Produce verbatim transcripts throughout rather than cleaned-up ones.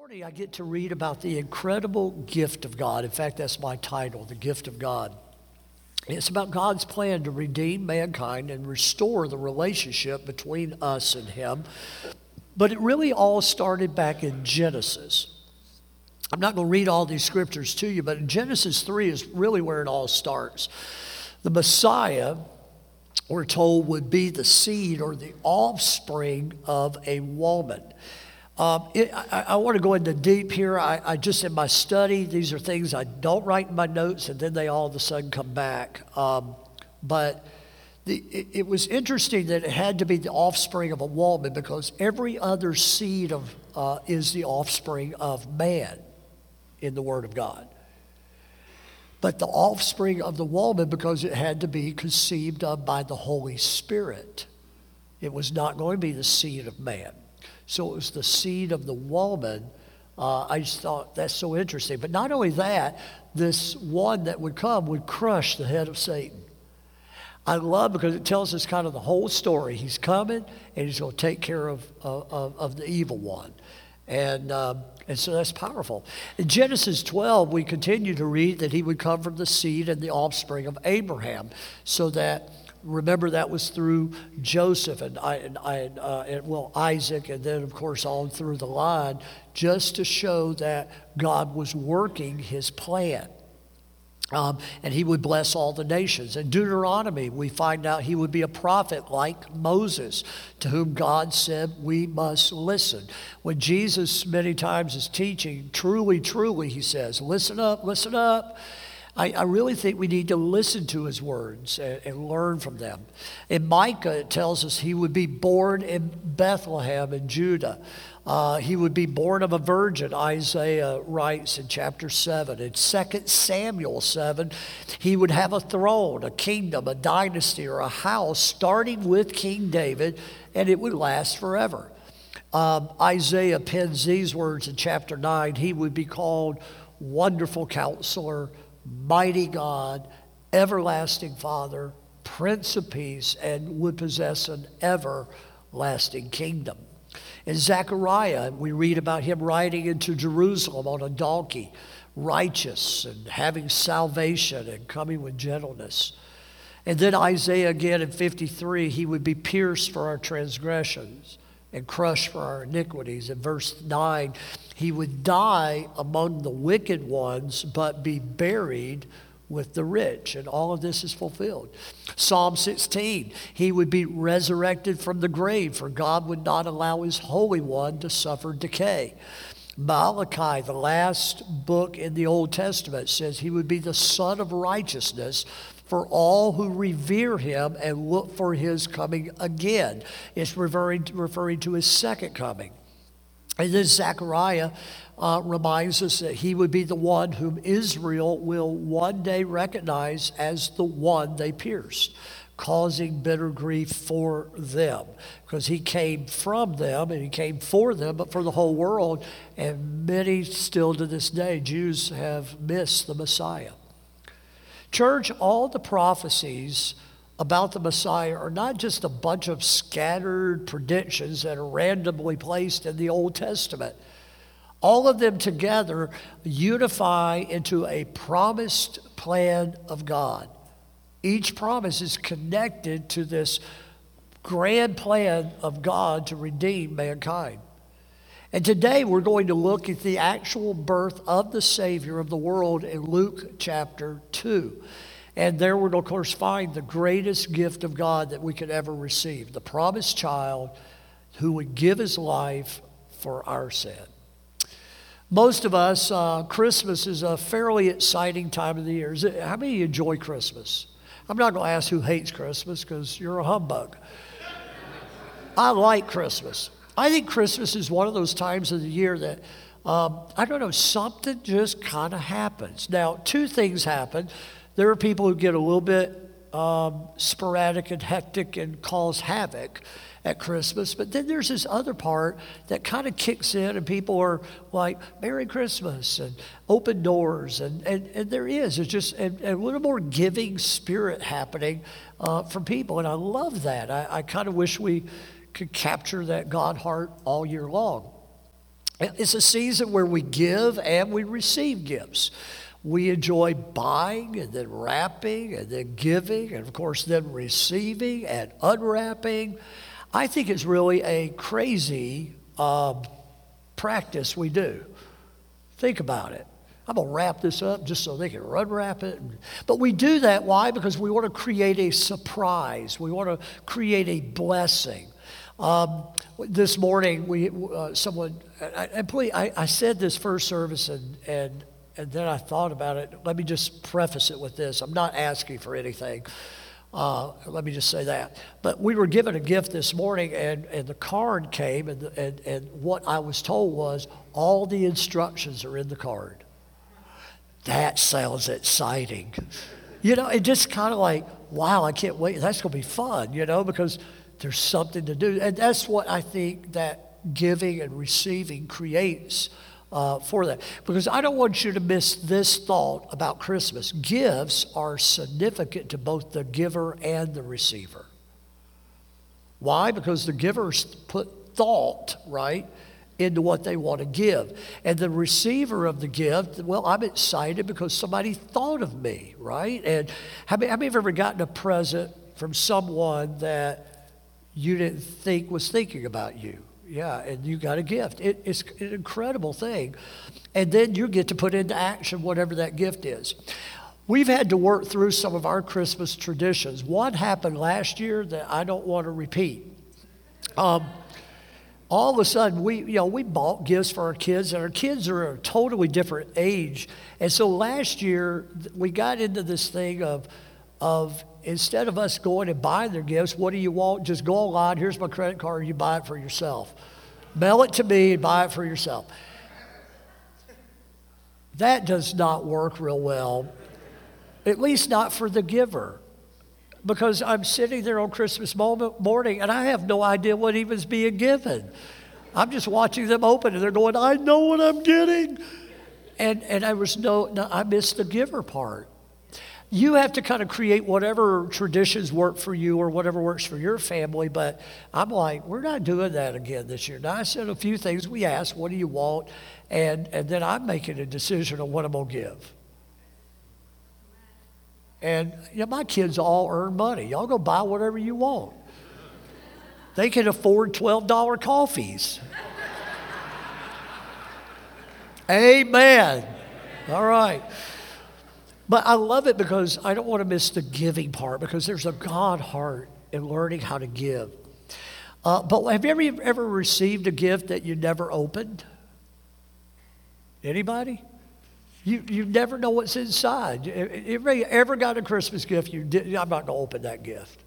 morning I get to read about the incredible gift of God. In fact, that's my title, The Gift of God. It's about God's plan to redeem mankind and restore the relationship between us and Him. But it really all started back in Genesis. I'm not going to read all these scriptures to you, but in Genesis three is really where it all starts. The Messiah, we're told, would be the seed or the offspring of a woman. Um, it, I, I want to go into deep here. I, I just, in my study, these are things I don't write in my notes, and then they all of a sudden come back. Um, but the, it, it was interesting that it had to be the offspring of a woman because every other seed of uh, is the offspring of man in the Word of God. But the offspring of the woman because it had to be conceived of by the Holy Spirit. It was not going to be the seed of man. So it was the seed of the woman. Uh, I just thought that's so interesting. But not only that, this one that would come would crush the head of Satan. I love because it tells us kind of the whole story. He's coming and he's going to take care of, of, of the evil one. And, um, and so that's powerful. In Genesis twelve, we continue to read that he would come from the seed and the offspring of Abraham so that remember, that was through Joseph and, I, and, I, uh, and well, Isaac, and then, of course, on through the line, just to show that God was working his plan. Um, and he would bless all the nations. In Deuteronomy, we find out he would be a prophet like Moses, to whom God said we must listen. When Jesus many times is teaching, truly, truly, he says, listen up, listen up. I, I really think we need to listen to his words and, and learn from them. In Micah, it tells us he would be born in Bethlehem in Judah. Uh, he would be born of a virgin, Isaiah writes in chapter seven. In Second Samuel seven, he would have a throne, a kingdom, a dynasty, or a house, starting with King David, and it would last forever. Um, Isaiah pens these words in chapter nine. He would be called Wonderful Counselor, Mighty God, Everlasting Father, Prince of Peace, and would possess an everlasting kingdom. In Zechariah, we read about him riding into Jerusalem on a donkey, righteous and having salvation and coming with gentleness. And then Isaiah again in fifty-three, he would be pierced for our transgressions and crushed for our iniquities. In verse nine, he would die among the wicked ones, but be buried with the rich. And all of this is fulfilled. Psalm sixteen, he would be resurrected from the grave, for God would not allow his Holy One to suffer decay. Malachi, the last book in the Old Testament, says he would be the Son of Righteousness for all who revere him and look for his coming again. It's referring to, referring to his second coming. And then Zechariah uh, reminds us that he would be the one whom Israel will one day recognize as the one they pierced, causing bitter grief for them. Because he came from them and he came for them, but for the whole world. And many still to this day, Jews have missed the Messiah. Church, all the prophecies about the Messiah are not just a bunch of scattered predictions that are randomly placed in the Old Testament. All of them together unify into a promised plan of God. Each promise is connected to this grand plan of God to redeem mankind. And today we're going to look at the actual birth of the Savior of the world in Luke chapter two. And there we'll, of course, find the greatest gift of God that we could ever receive, the promised child who would give his life for our sin. Most of us, uh, Christmas is a fairly exciting time of the year. Is it, how many of you enjoy Christmas? I'm not going to ask who hates Christmas because you're a humbug. I like Christmas. I think Christmas is one of those times of the year that, um, I don't know, something just kind of happens. Now, two things happen. There are people who get a little bit um, sporadic and hectic and cause havoc at Christmas. But then there's this other part that kind of kicks in and people are like, Merry Christmas and open doors. And, and, and there is. It's just and, and a little more giving spirit happening uh, from people. And I love that. I, I kind of wish we could capture that God heart all year long. It's a season where we give and we receive gifts. We enjoy buying and then wrapping and then giving and, of course, then receiving and unwrapping. I think it's really a crazy um, practice we do. Think about it. I'm going to wrap this up just so they can unwrap it. But we do that. Why? Because we want to create a surprise. We want to create a blessing. Um, this morning, we uh, someone, and please, I, I said this first service, and, and and then I thought about it. Let me just preface it with this. I'm not asking for anything. Uh, let me just say that. But we were given a gift this morning, and, and the card came, and, the, and, and what I was told was all the instructions are in the card. That sounds exciting. You know, it just kind of like, wow, I can't wait. That's going to be fun, you know, because there's something to do. And that's what I think that giving and receiving creates uh, for that. Because I don't want you to miss this thought about Christmas. Gifts are significant to both the giver and the receiver. Why? Because the givers put thought, right, into what they want to give. And the receiver of the gift, well, I'm excited because somebody thought of me, right? And have you, have you ever gotten a present from someone that you didn't think was thinking about you? Yeah, and you got a gift. It, it's an incredible thing. And then you get to put into action whatever that gift is. We've had to work through some of our Christmas traditions. What happened last year that I don't want to repeat? Um, all of a sudden, we, you know, we bought gifts for our kids, and our kids are a totally different age. And so last year, we got into this thing of, of instead of us going and buying their gifts, what do you want? Just go online, here's my credit card, you buy it for yourself. Mail it to me and buy it for yourself. That does not work real well, at least not for the giver. Because I'm sitting there on Christmas moment, morning, and I have no idea what even's being given. I'm just watching them open, and they're going, I know what I'm getting. And and I was no, no, I missed the giver part. You have to kind of create whatever traditions work for you or whatever works for your family, but I'm like, we're not doing that again this year. Now, I said a few things. We asked, what do you want? And, and then I'm making a decision on what I'm going to give. And you know, my kids all earn money. Y'all go buy whatever you want. They can afford twelve dollar coffees. Amen. All right. But I love it because I don't want to miss the giving part, because there's a God heart in learning how to give. Uh, but have you ever, ever received a gift that you never opened? Anybody? You you never know what's inside. Anybody ever got a Christmas gift? You did, I'm not going to open that gift.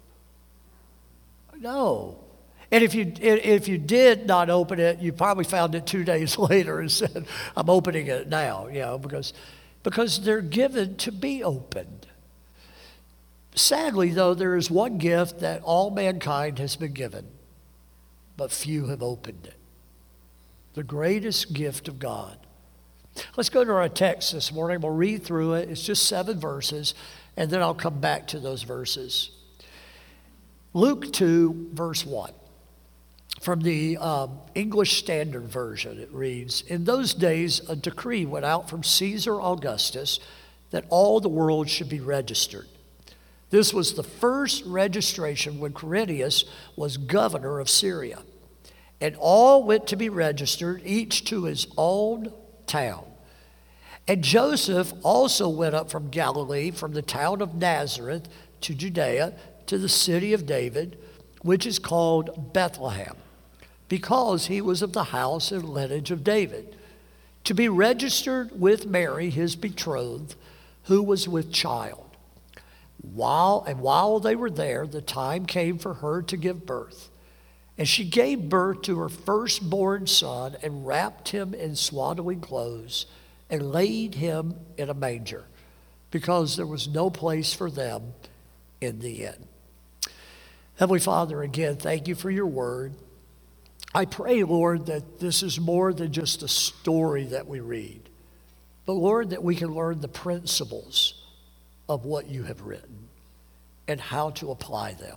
No. And if you if you did not open it, you probably found it two days later and said, "I'm opening it now." You know, because because they're given to be opened. Sadly, though, there is one gift that all mankind has been given, but few have opened it. The greatest gift of God. Let's go to our text this morning. We'll read through it. It's just seven verses, and then I'll come back to those verses. Luke two, verse one. From the um, English Standard Version, it reads, "In those days, a decree went out from Caesar Augustus that all the world should be registered. This was the first registration when Quirinius was governor of Syria. And all went to be registered, each to his own town. And Joseph also went up from Galilee, from the town of Nazareth to Judea, to the city of David, which is called Bethlehem, because he was of the house and lineage of David, to be registered with Mary, his betrothed, who was with child. While and while they were there, the time came for her to give birth. And she gave birth to her firstborn son and wrapped him in swaddling clothes and laid him in a manger, because there was no place for them in the inn." Heavenly Father, again, thank you for your word. I pray, Lord, that this is more than just a story that we read, but Lord, that we can learn the principles of what you have written and how to apply them.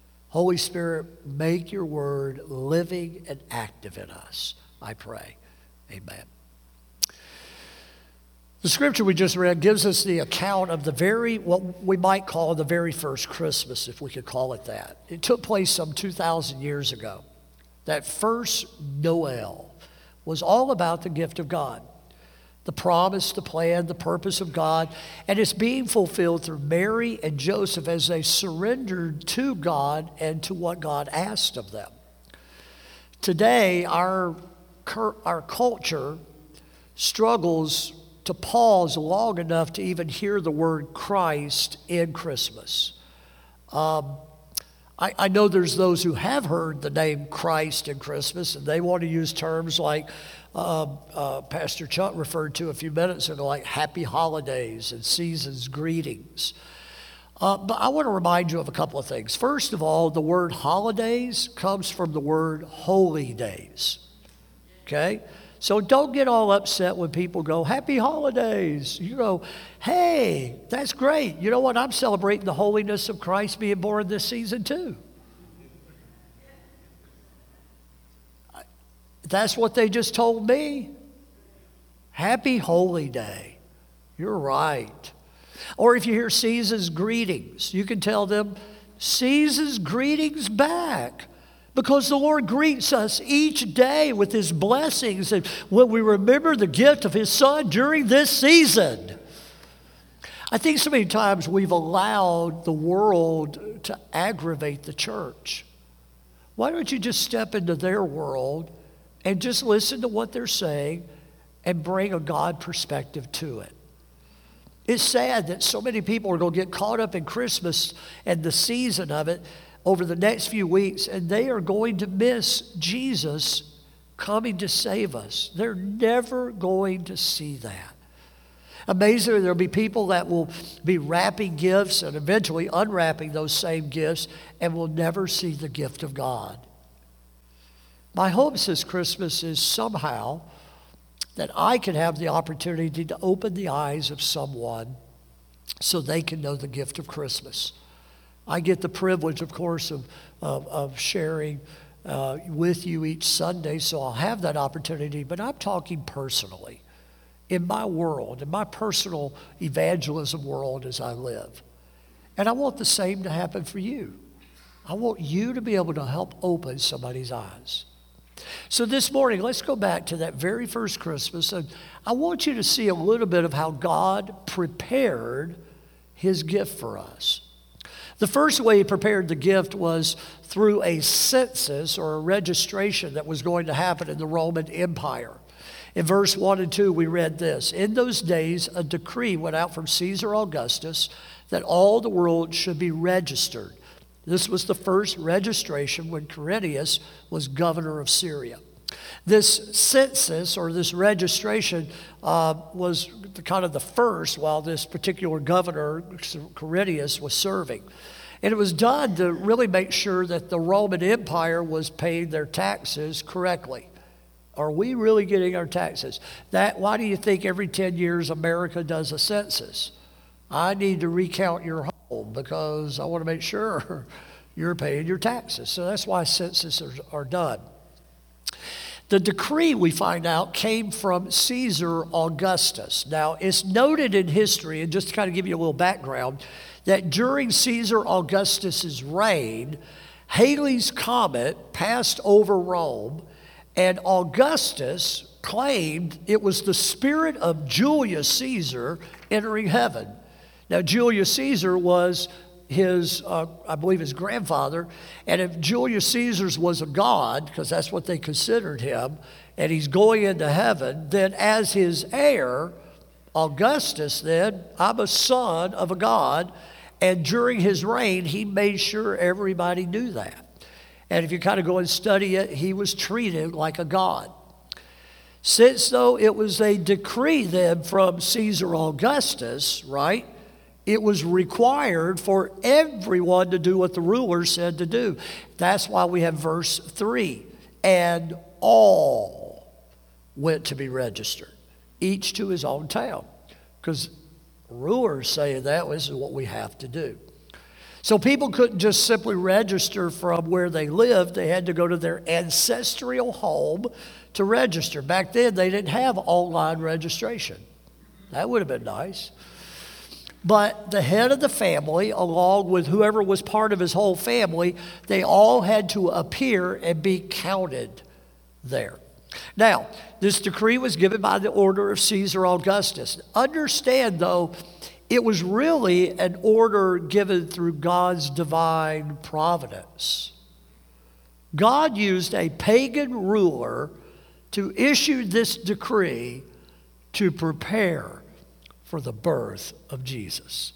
Holy Spirit, make your word living and active in us, I pray. Amen. The scripture we just read gives us the account of the very, what we might call the very first Christmas, if we could call it that. It took place some two thousand years ago. That first Noel was all about the gift of God, the promise, the plan, the purpose of God, and it's being fulfilled through Mary and Joseph as they surrendered to God and to what God asked of them. Today, our, our culture struggles to pause long enough to even hear the word Christ in Christmas. Um, I, I know there's those who have heard the name Christ in Christmas, and they want to use terms like uh, uh, Pastor Chuck referred to a few minutes ago, like happy holidays and season's greetings. Uh, but I want to remind you of a couple of things. First of all, the word holidays comes from the word holy days. Okay? So don't get all upset when people go, happy holidays. You go, hey, that's great. You know what? I'm celebrating the holiness of Christ being born this season too. That's what they just told me. Happy Holy Day. You're right. Or if you hear Caesar's greetings, you can tell them, Caesar's greetings back. Because the Lord greets us each day with His blessings, and when we remember the gift of His Son during this season. I think so many times we've allowed the world to aggravate the church. Why don't you just step into their world and just listen to what they're saying and bring a God perspective to it? It's sad that so many people are going to get caught up in Christmas and the season of it over the next few weeks, and they are going to miss Jesus coming to save us. They're never going to see that. Amazingly, there'll be people that will be wrapping gifts and eventually unwrapping those same gifts and will never see the gift of God. My hope this Christmas is somehow that I can have the opportunity to open the eyes of someone so they can know the gift of Christmas. I get the privilege, of course, of, of, of sharing uh, with you each Sunday, so I'll have that opportunity, but I'm talking personally, in my world, in my personal evangelism world as I live. And I want the same to happen for you. I want you to be able to help open somebody's eyes. So this morning, let's go back to that very first Christmas, and I want you to see a little bit of how God prepared His gift for us. The first way He prepared the gift was through a census or a registration that was going to happen in the Roman Empire. In verse one and two, we read this: in those days, a decree went out from Caesar Augustus that all the world should be registered. This was the first registration when Quirinius was governor of Syria. This census or this registration uh, was the, kind of the first while this particular governor, Quirinius, was serving. And it was done to really make sure that the Roman Empire was paying their taxes correctly. Are we really getting our taxes? That, why do you think every ten years America does a census? I need to recount your home because I want to make sure you're paying your taxes. So that's why censuses are, are done. The decree, we find out, came from Caesar Augustus. Now, it's noted in history, and just to kind of give you a little background, that during Caesar Augustus's reign, Halley's Comet passed over Rome, and Augustus claimed it was the spirit of Julius Caesar entering heaven. Now, Julius Caesar was his, uh, I believe his grandfather, and if Julius Caesar was a god, because that's what they considered him, and he's going into heaven, then as his heir, Augustus then, I'm a son of a god, and during his reign, he made sure everybody knew that. And if you kind of go and study it, he was treated like a god. Since though it was a decree then from Caesar Augustus, right, it was required for everyone to do what the ruler said to do. That's why we have verse three. And all went to be registered, each to his own town. Because rulers say that this is what we have to do. So people couldn't just simply register from where they lived. They had to go to their ancestral home to register. Back then, they didn't have online registration. That would have been nice. But the head of the family, along with whoever was part of his whole family, they all had to appear and be counted there. Now, this decree was given by the order of Caesar Augustus. Understand, though, it was really an order given through God's divine providence. God used a pagan ruler to issue this decree to prepare for the birth of Jesus.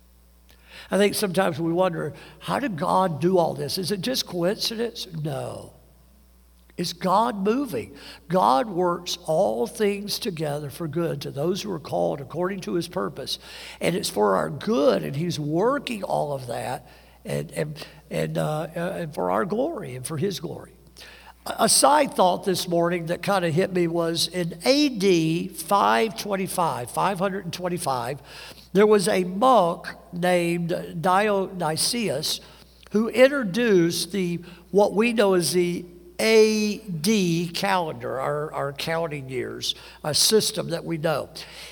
I think sometimes we wonder, how did God do all this? Is it just coincidence? No. It's God moving. God works all things together for good to those who are called according to his purpose. And it's for our good, and he's working all of that and, and, and, uh, and for our glory and for his glory. A side thought this morning that kind of hit me was in A D five twenty-five, five twenty-five, there was a monk named Dionysius who introduced the what we know as the A D calendar, our, our counting years, a system that we know.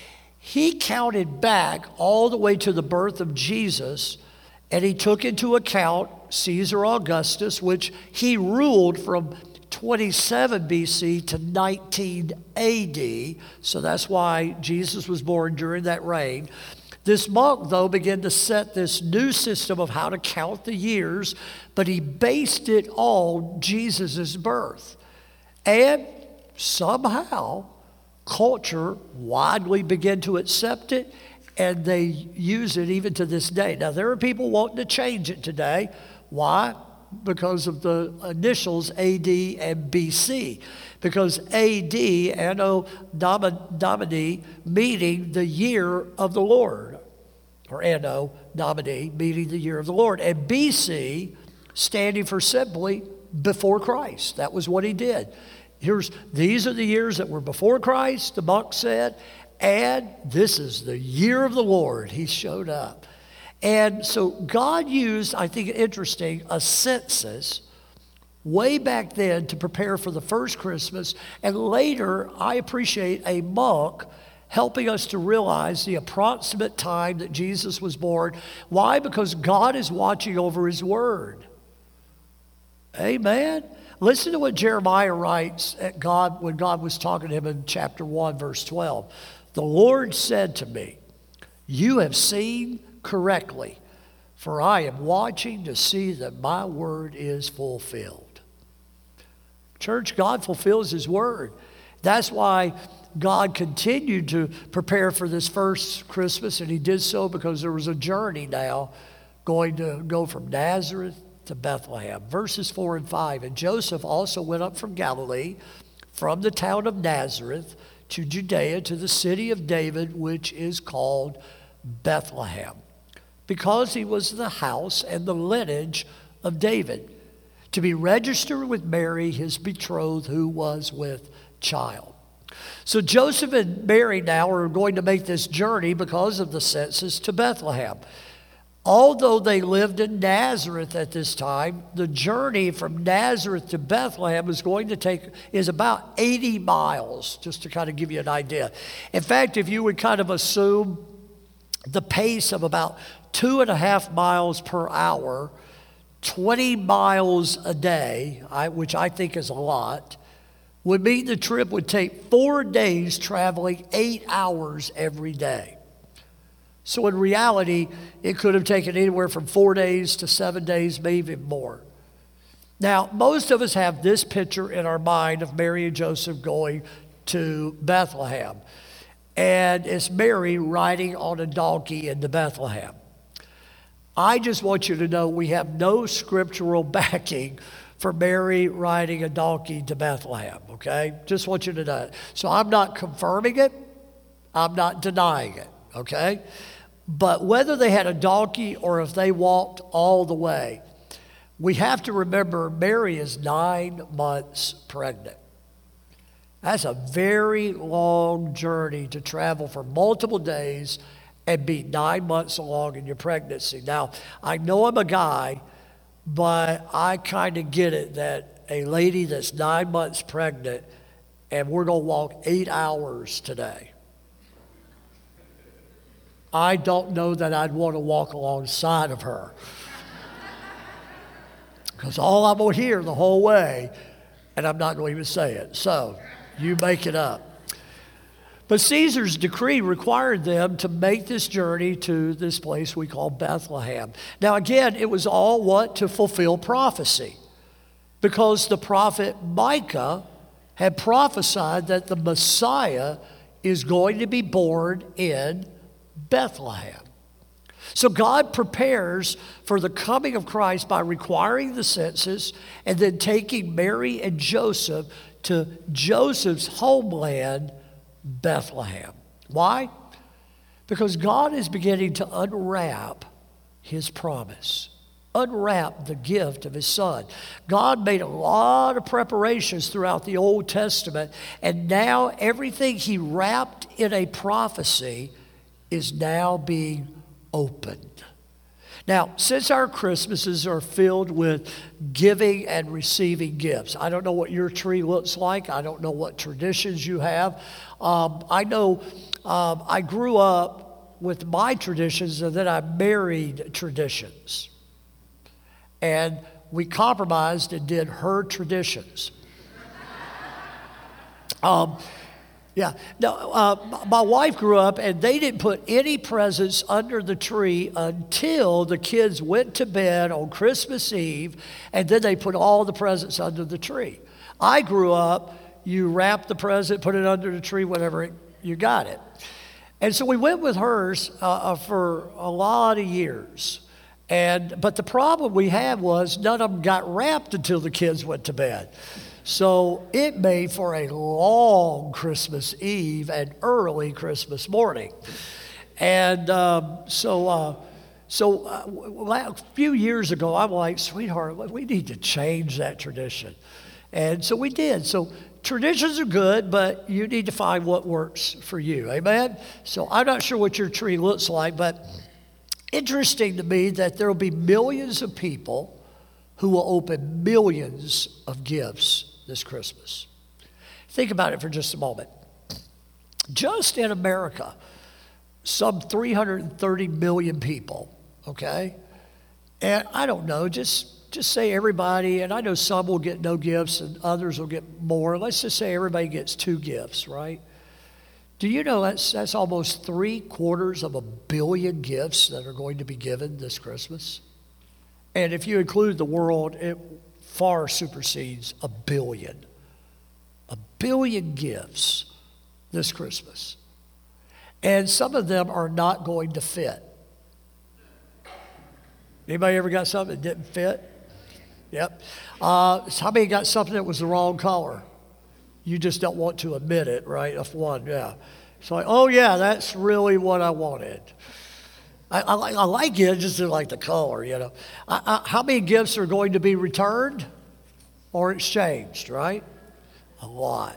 He counted back all the way to the birth of Jesus, and he took into account Caesar Augustus, which he ruled from twenty-seven B C to nineteen A D, so that's why Jesus was born during that reign. This monk, though, began to set this new system of how to count the years, but he based it on Jesus' birth. And somehow, culture widely began to accept it, and they use it even to this day. Now, there are people wanting to change it today. Why? Because of the initials A D and B C. Because A D, Anno Domini, meaning the year of the Lord, or Anno Domini, meaning the year of the Lord, and B C, standing for simply before Christ. That was what he did. Here's these are the years that were before Christ, the monk said, and this is the year of the Lord. He showed up. And so God used, I think interesting, a census way back then to prepare for the first Christmas. And later, I appreciate a monk helping us to realize the approximate time that Jesus was born. Why? Because God is watching over his word. Amen. Listen to what Jeremiah writes at God when God was talking to him in chapter one, verse twelve. The Lord said to me, you have seen correctly, for I am watching to see that my word is fulfilled. Church, God fulfills his word. That's why God continued to prepare for this first Christmas, and he did so because there was a journey now going to go from Nazareth to Bethlehem. Verses four and five, and Joseph also went up from Galilee, from the town of Nazareth to Judea, to the city of David, which is called Bethlehem, because he was the house and the lineage of David, to be registered with Mary, his betrothed, who was with child. So Joseph and Mary now are going to make this journey because of the census to Bethlehem. Although they lived in Nazareth at this time, the journey from Nazareth to Bethlehem is going to take, is about eighty miles, just to kind of give you an idea. In fact, if you would kind of assume the pace of about two and a half miles per hour, twenty miles a day, I, which I think is a lot, would mean the trip would take four days traveling eight hours every day. So in reality, it could have taken anywhere from four days to seven days, maybe even more. Now, most of us have this picture in our mind of Mary and Joseph going to Bethlehem. And it's Mary riding on a donkey into Bethlehem. I just want you to know we have no scriptural backing for Mary riding a donkey to Bethlehem, okay? Just want you to know. So I'm not confirming it. I'm not denying it, okay? But whether they had a donkey or if they walked all the way, we have to remember Mary is nine months pregnant. That's a very long journey to travel for multiple days and be nine months along in your pregnancy. Now, I know I'm a guy, but I kind of get it that a lady that's nine months pregnant and we're going to walk eight hours today. I don't know that I'd want to walk alongside of her. Because all I'm going to hear the whole way, and I'm not going to even say it. So, you make it up. But Caesar's decree required them to make this journey to this place we call Bethlehem. Now again, it was all what? To fulfill prophecy. Because the prophet Micah had prophesied that the Messiah is going to be born in Bethlehem. So God prepares for the coming of Christ by requiring the census and then taking Mary and Joseph to Joseph's homeland, Bethlehem. Why? Because God is beginning to unwrap his promise, unwrap the gift of his son. God made a lot of preparations throughout the Old Testament, and now everything he wrapped in a prophecy is now being opened. Now, since our Christmases are filled with giving and receiving gifts, I don't know what your tree looks like. I don't know what traditions you have. Um, I know um, I grew up with my traditions and then I married traditions. And we compromised and did her traditions. um, Yeah. Now, uh, my wife grew up, and they didn't put any presents under the tree until the kids went to bed on Christmas Eve, and then they put all the presents under the tree. I grew up, you wrap the present, put it under the tree, whatever, it, you got it. And so we went with hers uh, uh, for a lot of years. And but the problem we had was none of them got wrapped until the kids went to bed. So it made for a long Christmas Eve and early Christmas morning. And um, so uh, so uh, a few years ago, I'm like, sweetheart, we need to change that tradition. And so we did. So traditions are good, but you need to find what works for you. Amen? So I'm not sure what your tree looks like, but interesting to me that there will be millions of people who will open millions of gifts this Christmas. Think about it for just a moment. Just in America, some three hundred thirty million people, okay? And I don't know, just, just say everybody, and I know some will get no gifts and others will get more. Let's just say everybody gets two gifts, right? Do you know that's, that's almost three quarters of a billion gifts that are going to be given this Christmas? And if you include the world, it far supersedes a billion. A billion gifts this Christmas. And some of them are not going to fit. Anybody ever got something that didn't fit? Yep. Uh, how many got something that was the wrong color? You just don't want to admit it, right? If one, yeah. So, like, oh yeah, that's really what I wanted. I, I, like, I like it, just like the color, you know. I, I, how many gifts are going to be returned or exchanged, right? A lot.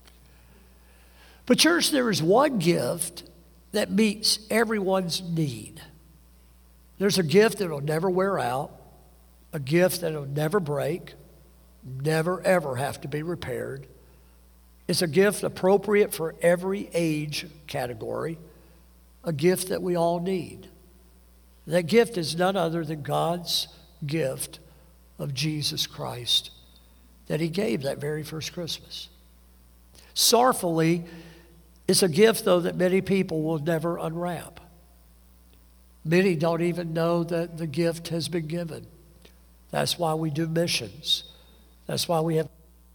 But church, there is one gift that meets everyone's need. There's a gift that will never wear out, a gift that will never break, never ever have to be repaired. It's a gift appropriate for every age category, a gift that we all need. That gift is none other than God's gift of Jesus Christ that he gave that very first Christmas. Sorrowfully, it's a gift, though, that many people will never unwrap. Many don't even know that the gift has been given. That's why we do missions. That's why we have...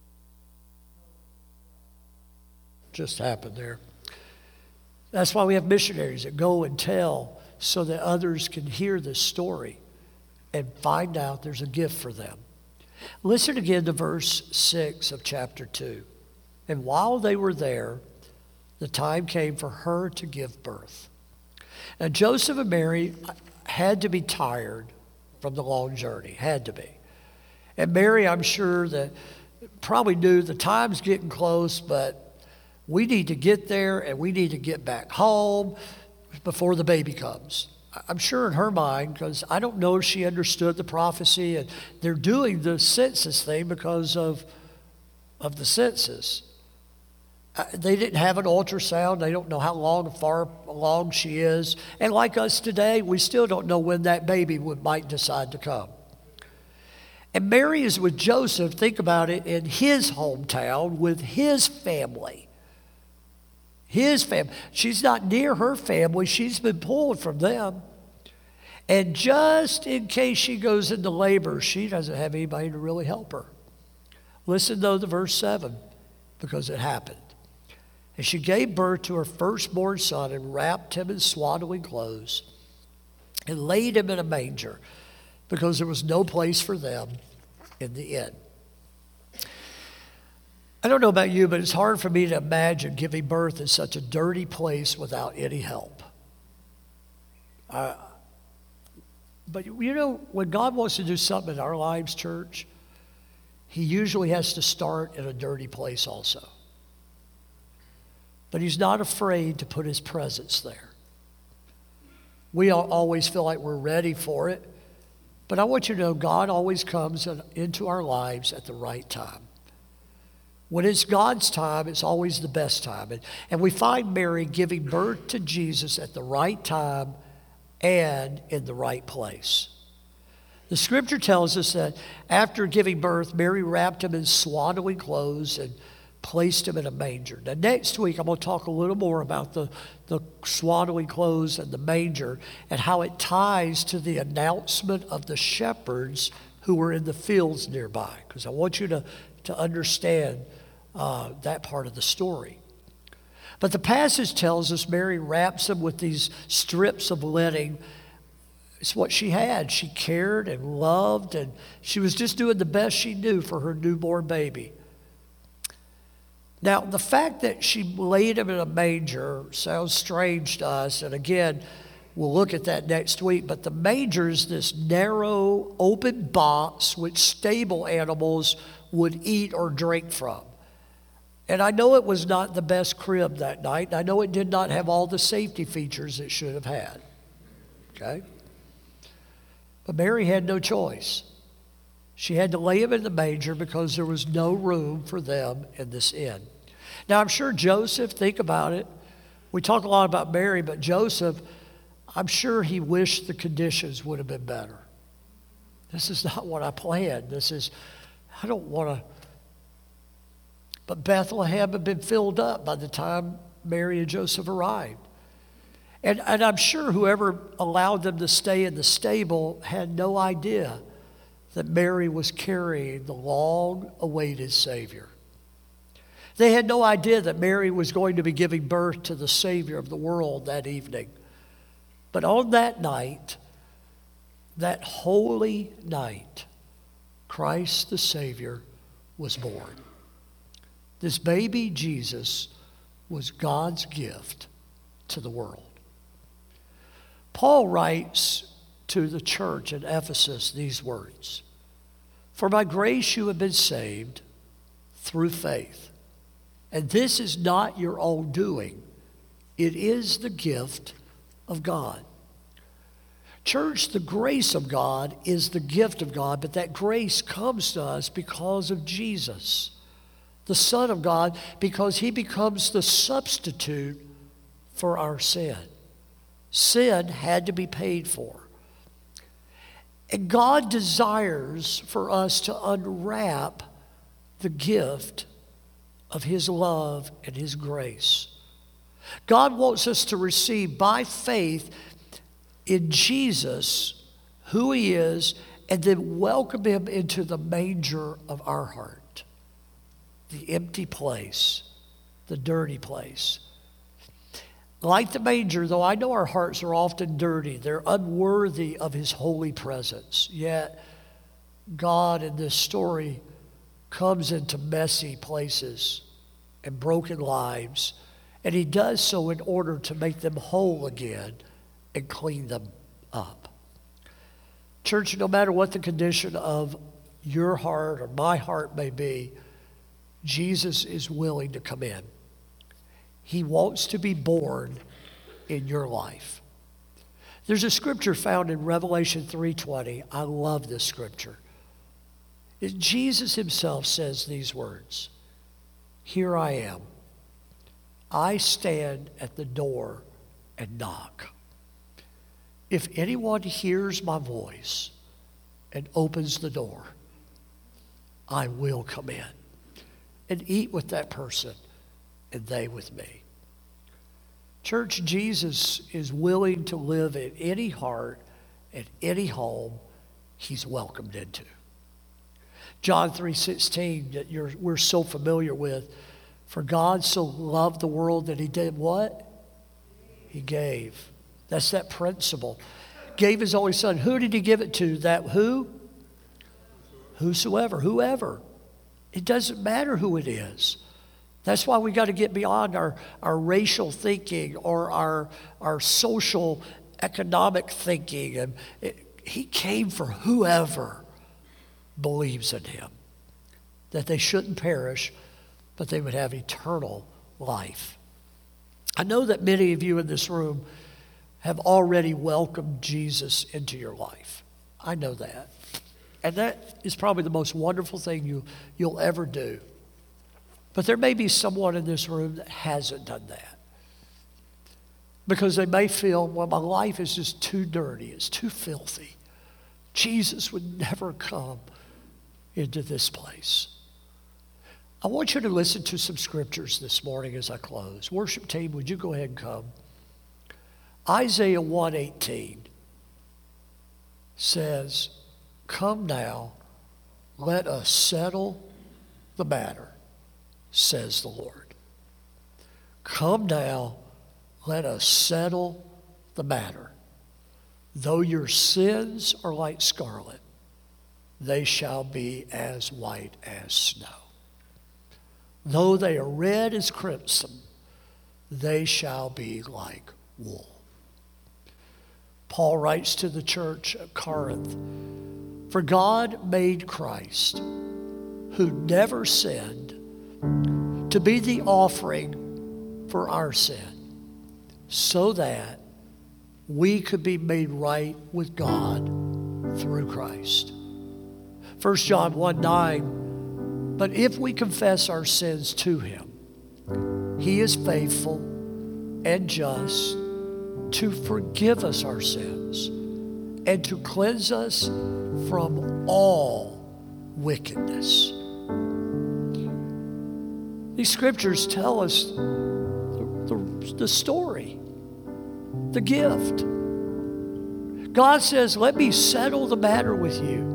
Just happened there. That's why we have missionaries that go and tell so that others can hear this story and find out there's a gift for them. Listen again to verse six of chapter two. And while they were there, the time came for her to give birth. Now, Joseph and Mary had to be tired from the long journey, had to be. And Mary, I'm sure that probably knew the time's getting close, but we need to get there and we need to get back home. before the baby comes. I'm sure in her mind, because I don't know if she understood the prophecy, and they're doing the census thing because of, of the census. Uh, they didn't have an ultrasound. They don't know how long, far along she is. And like us today, we still don't know when that baby would, might decide to come. And Mary is with Joseph, think about it, in his hometown with his family. His family. She's not near her family. She's been pulled from them. And just in case she goes into labor, she doesn't have anybody to really help her. Listen, though, to verse seven, because it happened. And she gave birth to her firstborn son and wrapped him in swaddling clothes and laid him in a manger because there was no place for them in the inn. I don't know about you, but it's hard for me to imagine giving birth in such a dirty place without any help. Uh, but you know, when God wants to do something in our lives, church, he usually has to start in a dirty place also. But he's not afraid to put his presence there. We all always feel like we're ready for it. But I want you to know God always comes in, into our lives at the right time. When it's God's time, it's always the best time. And, and we find Mary giving birth to Jesus at the right time and in the right place. The scripture tells us that after giving birth, Mary wrapped him in swaddling clothes and placed him in a manger. Now, next week, I'm going to talk a little more about the, the swaddling clothes and the manger and how it ties to the announcement of the shepherds who were in the fields nearby, because I want you to, to understand uh, that part of the story. But the passage tells us Mary wraps him with these strips of linen. It's what she had. She cared and loved, and she was just doing the best she knew for her newborn baby. Now, the fact that she laid him in a manger sounds strange to us, and again, we'll look at that next week, but the manger is this narrow, open box which stable animals would eat or drink from. And I know it was not the best crib that night, and I know it did not have all the safety features it should have had, okay? But Mary had no choice. She had to lay him in the manger because there was no room for them in this inn. Now, I'm sure Joseph, think about it. We talk a lot about Mary, but Joseph, I'm sure he wished the conditions would have been better. This is not what I planned. This is, I don't want to. But Bethlehem had been filled up by the time Mary and Joseph arrived. And, and I'm sure whoever allowed them to stay in the stable had no idea that Mary was carrying the long-awaited Savior. They had no idea that Mary was going to be giving birth to the Savior of the world that evening. But on that night, that holy night, Christ the Savior was born. This baby Jesus was God's gift to the world. Paul writes to the church in Ephesus these words, "For by grace you have been saved through faith. And this is not your own doing. It is the gift of God." Church, the grace of God is the gift of God, but that grace comes to us because of Jesus, the Son of God, because he becomes the substitute for our sin. Sin had to be paid for. And God desires for us to unwrap the gift of his love and his grace. God wants us to receive by faith in Jesus who he is, and then welcome him into the manger of our heart, the empty place, the dirty place. Like the manger, though I know our hearts are often dirty, they're unworthy of his holy presence, yet God in this story comes into messy places and broken lives, and he does so in order to make them whole again and clean them up. Church, no matter what the condition of your heart or my heart may be, Jesus is willing to come in. He wants to be born in your life. There's a scripture found in Revelation three twenty. I love this scripture. It, Jesus himself says these words, "Here I am. I stand at the door and knock. If anyone hears my voice and opens the door, I will come in and eat with that person and they with me." Church, Jesus is willing to live in any heart and any home he's welcomed into. John three sixteen that you're, we're so familiar with. For God so loved the world that he did what? He gave. That's that principle. Gave his only son. Who did he give it to? That who? Whosoever. Whoever. It doesn't matter who it is. That's why we got to get beyond our, our racial thinking or our, our social economic thinking. And it, he came for whoever believes in him. That they shouldn't perish, but they would have eternal life. I know that many of you in this room have already welcomed Jesus into your life. I know that. And that is probably the most wonderful thing you, you'll ever do. But there may be someone in this room that hasn't done that. Because they may feel, well, my life is just too dirty. It's too filthy. Jesus would never come into this place. I want you to listen to some scriptures this morning as I close. Worship team, would you go ahead and come? Isaiah one eighteen says, "Come now, let us settle the matter, says the Lord." Come now, let us settle the matter. Though your sins are like scarlet, they shall be as white as snow. Though they are red as crimson, they shall be like wool. Paul writes to the church at Corinth, "For God made Christ, who never sinned, to be the offering for our sin, so that we could be made right with God through Christ." First John one nine, "But if we confess our sins to him, he is faithful and just to forgive us our sins and to cleanse us from all wickedness." These scriptures tell us the, the, the story, the gift. God says, let me settle the matter with you.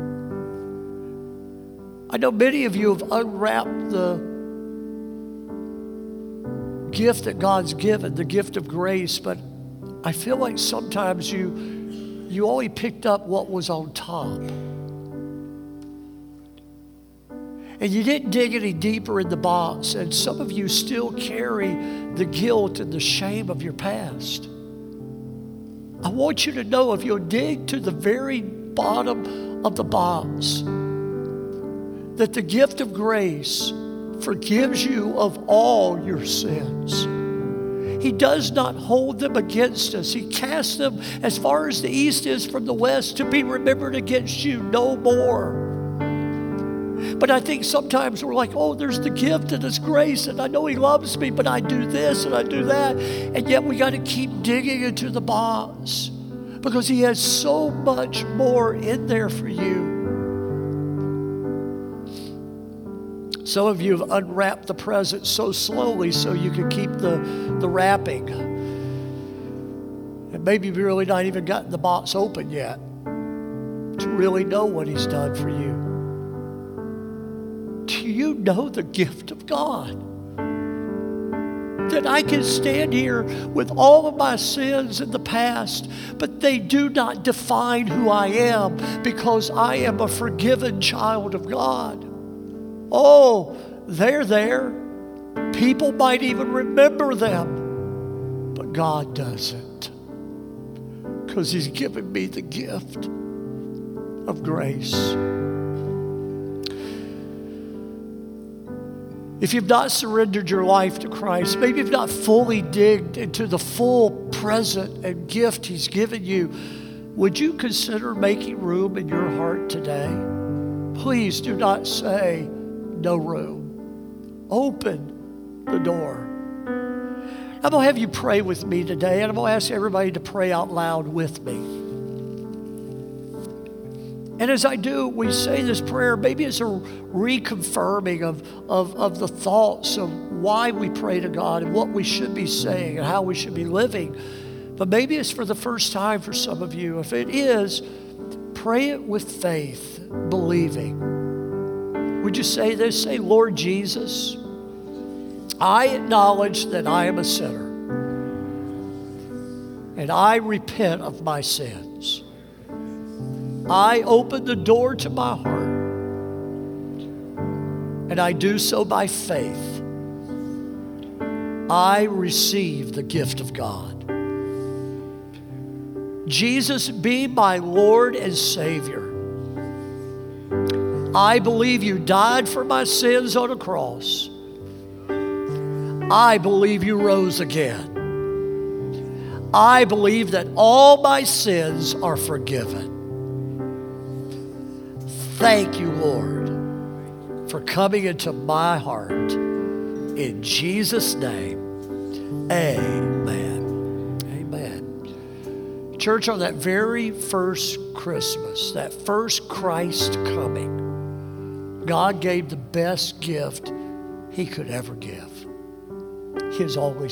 I know many of you have unwrapped the gift that God's given, the gift of grace, but I feel like sometimes you, you only picked up what was on top. And you didn't dig any deeper in the box, and some of you still carry the guilt and the shame of your past. I want you to know, if you'll dig to the very bottom of the box, that the gift of grace forgives you of all your sins. He does not hold them against us. He casts them as far as the east is from the west, to be remembered against you no more. But I think sometimes we're like, oh, there's the gift and His grace, and I know He loves me, but I do this and I do that. And yet we got to keep digging into the box, because He has so much more in there for you. Some of you have unwrapped the present so slowly so you can keep the, the wrapping. And maybe you've really not even gotten the box open yet to really know what He's done for you. Do you know the gift of God? That I can stand here with all of my sins in the past, but they do not define who I am, because I am a forgiven child of God. Oh, they're there. People might even remember them, but God doesn't, because He's given me the gift of grace. If you've not surrendered your life to Christ, maybe you've not fully digged into the full present and gift He's given you, would you consider making room in your heart today? Please do not say no room. Open the door. I'm going to have you pray with me today, and I'm going to ask everybody to pray out loud with me. And as I do, we say this prayer, maybe it's a reconfirming of, of, of the thoughts of why we pray to God and what we should be saying and how we should be living. But maybe it's for the first time for some of you. If it is, pray it with faith, believing. Would you say this? Say, Lord Jesus, I acknowledge that I am a sinner, and I repent of my sins. I open the door to my heart, and I do so by faith. I receive the gift of God. Jesus, be my Lord and Savior. I believe you died for my sins on a cross. I believe you rose again. I believe that all my sins are forgiven. Thank you, Lord, for coming into my heart. In Jesus' name, amen. Amen. Church, on that very first Christmas, that first Christ coming, God gave the best gift He could ever give, His only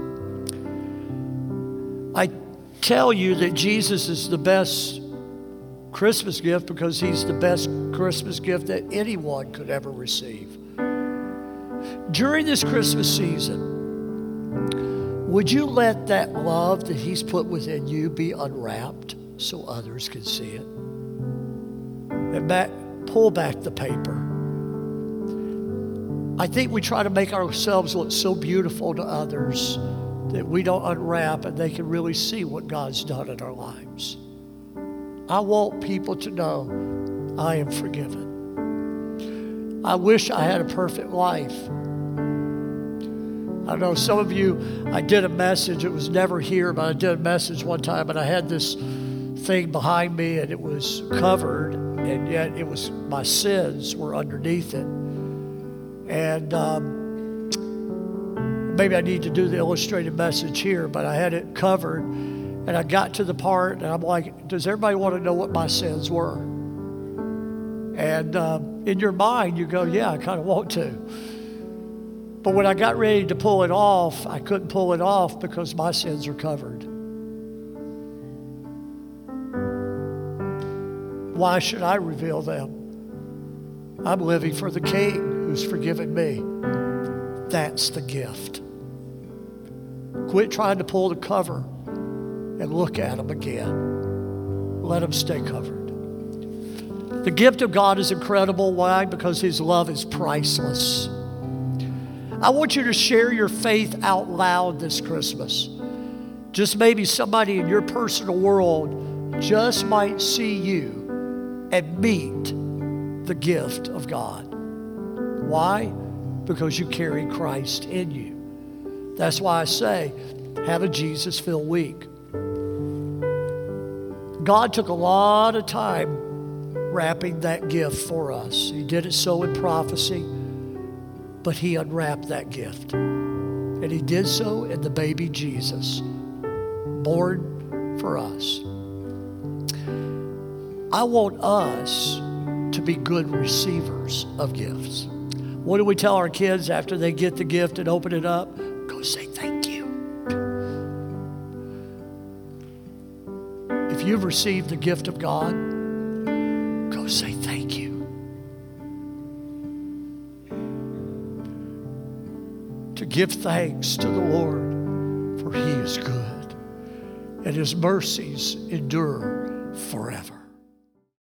Son. I tell you that Jesus is the best Christmas gift because He's the best Christmas gift that anyone could ever receive. During this Christmas season, would you let that love that He's put within you be unwrapped so others can see it? And back, pull back the paper. I think we try to make ourselves look so beautiful to others that we don't unwrap and they can really see what God's done in our lives. I want people to know I am forgiven. I wish I had a perfect life. I know some of you, I did a message, it was never here, but I did a message one time, and I had this thing behind me, and it was covered, and yet it was, my sins were underneath it. And um, maybe I need to do the illustrated message here, but I had it covered. And I got to the part, and I'm like, does everybody want to know what my sins were? And uh, in your mind, you go, yeah, I kind of want to. But when I got ready to pull it off, I couldn't pull it off because my sins are covered. Why should I reveal them? I'm living for the King who's forgiven me. That's the gift. Quit trying to pull the cover and look at them again. Let them stay covered. The gift of God is incredible. Why? Because His love is priceless. I want you to share your faith out loud this Christmas. Just maybe somebody in your personal world just might see you and meet the gift of God. Why? Because you carry Christ in you. That's why I say, have a Jesus-filled week. God took a lot of time wrapping that gift for us. He did it so in prophecy, but He unwrapped that gift. And He did so in the baby Jesus, born for us. I want us to be good receivers of gifts. What do we tell our kids after they get the gift and open it up? Go say thank you. If you've received the gift of God, go say thank you. To give thanks to the Lord, for He is good, and His mercies endure forever.